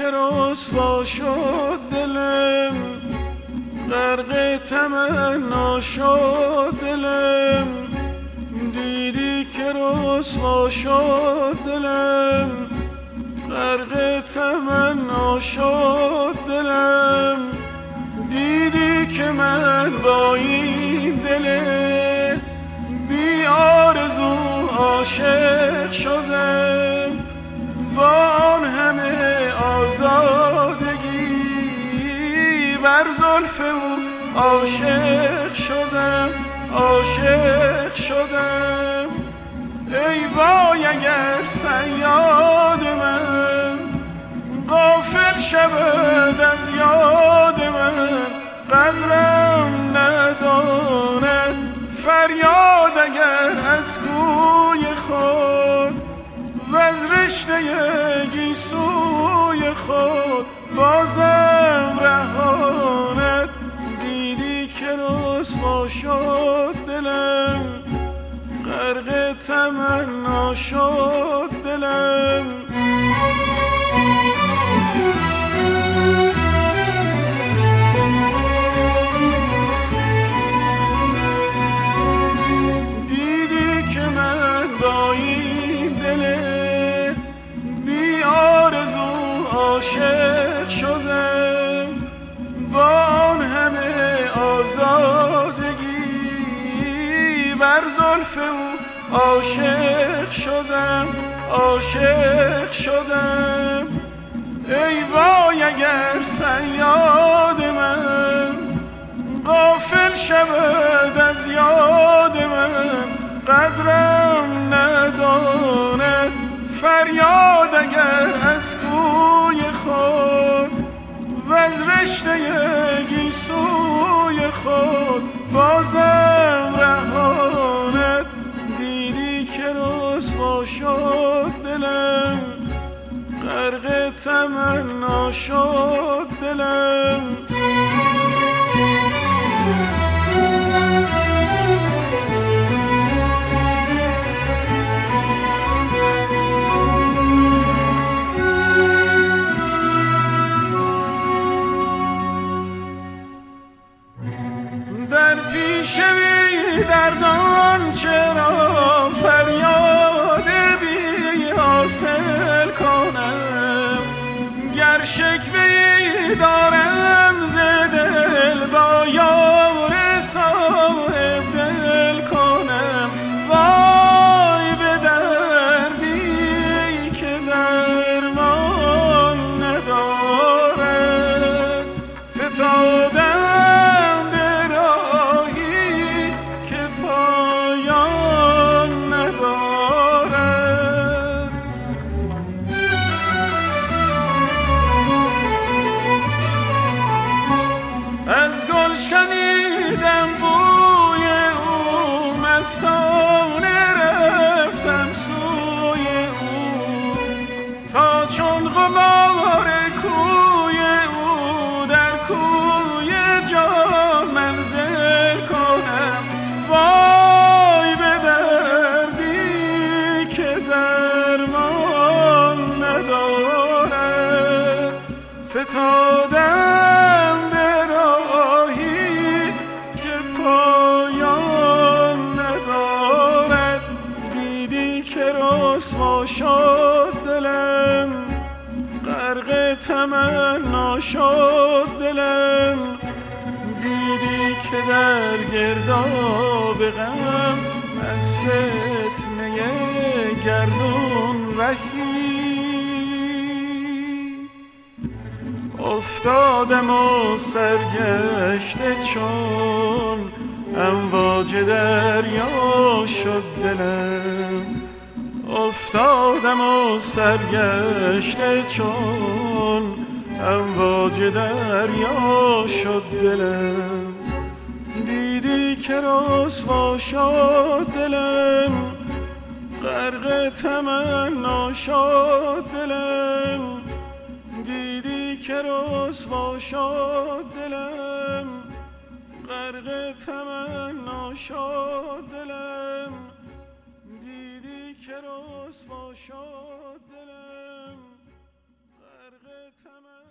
رسوا شد دلم، غرق تمنا شد دلم. دیدی که رسوا شد دلم، غرق تمنا شد دلم. دیدی که من با این دل بی آرزو عاشق شدم، با آن همه آزادگی بر زلف او عاشق شدم، عاشق شدم. ای وای اگر صیاد من غافل شود از یاد من، قدرم نداند فریاد اگر از کوی خود و از رشته گیسوی خود بازم رهاند. دیدی که رسوا شد دلم، غرق تمنا شد دلم. دیدی که من با این دل بی آرزو عاشق شدم، با آن همه آزادگی بر زلف او عاشق شدم، عاشق شدم. ای وای اگر صیاد من غافل شود از یاد من، قدرم نداند فریاد اگر از کوی خود و از رشته گیسوی خود بازم رهاند. دیدی که رسوا شد دلم، غرق تمنا شد دلم. در پیش بی دردان چرا فریاد بی حاصل کنم، گر شکوه‌ای دارم ز دل با یار صاحب دل کنم. وای به دردی که درمان ندارد، فتادم به راهی که پایان ندارد. از گل شنیدم بوی او، مستانه رفتم سوی او، تا چون غبار کوی او در کوی جان منزل کنم. وای به دردی که درمان ندارد، فتادم به راهی که پایان ندارد. دیدی که رسوا شد دلم، غرق تمنا شد دلم. دیدی که در گرداب غم از فتنه گردون رهی افتادم و سرگشته چون امواج دریا شد دلم. افتادم و سرگشته چون امواج دریا شد دلم. دیدی که رسوا شد دلم، غرق تمنا شد دلم. دیدی که رسوا شد دلم، غرق تمنا شد دلم. دیدی که رسوا شد دلم، غرق غرق طمع